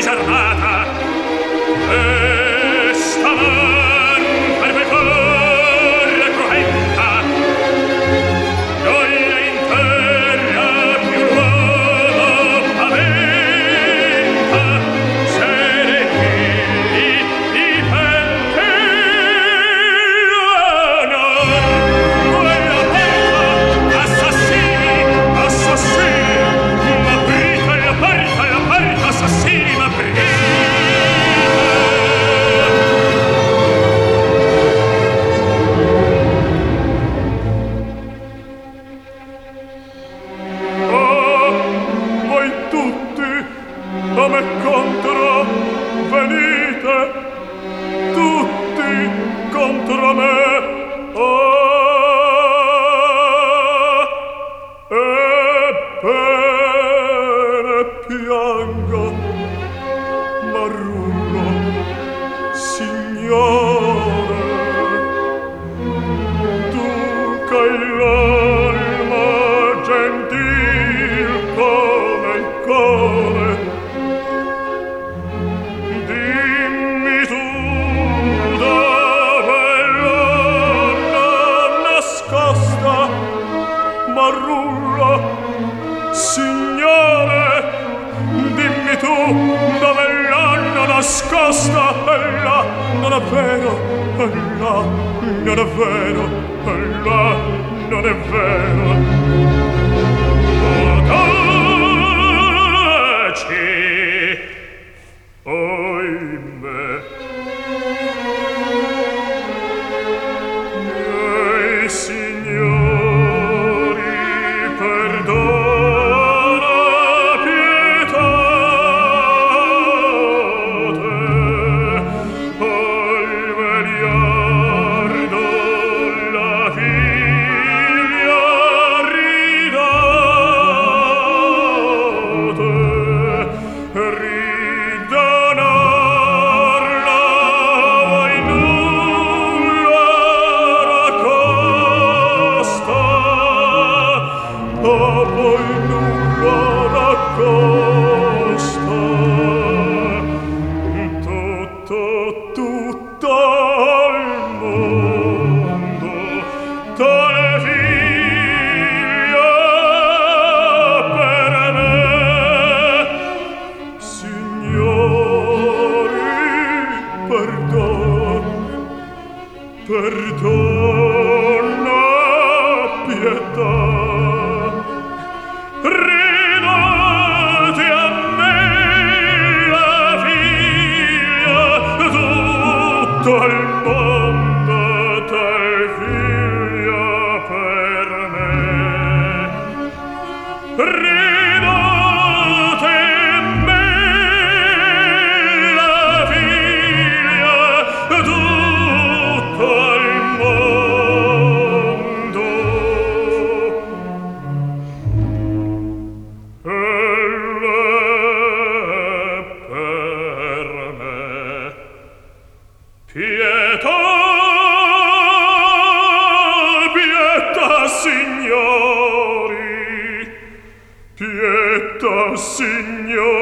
scermata e staman per me corre cruenta gioia in terra più l'uomo paventa sere figli di pente l'onor quella porta assassini ma aprite la porta assassini ma aprite voi tutti a me contro venite tutti contro me ebbene piango Marullo signore tu che l'alma gentil come il core dimmi tu dove l'hanno nascosta Marullo signore dimmi tu dove l'hanno nascosta ella non è vero ella non è vero ella non è vero taci oimè miei signori perdona pietate al vegliardo la figlia ridonarla voi nulla raccosta a voi nulla raccosta tutto al mondo tale figlia per me signori perdona pietà ridate a me la figlia tutto il mondo tal figlia per me ridate a me la figlia tutto il mondo ella per me pietà pietà signori pietà signori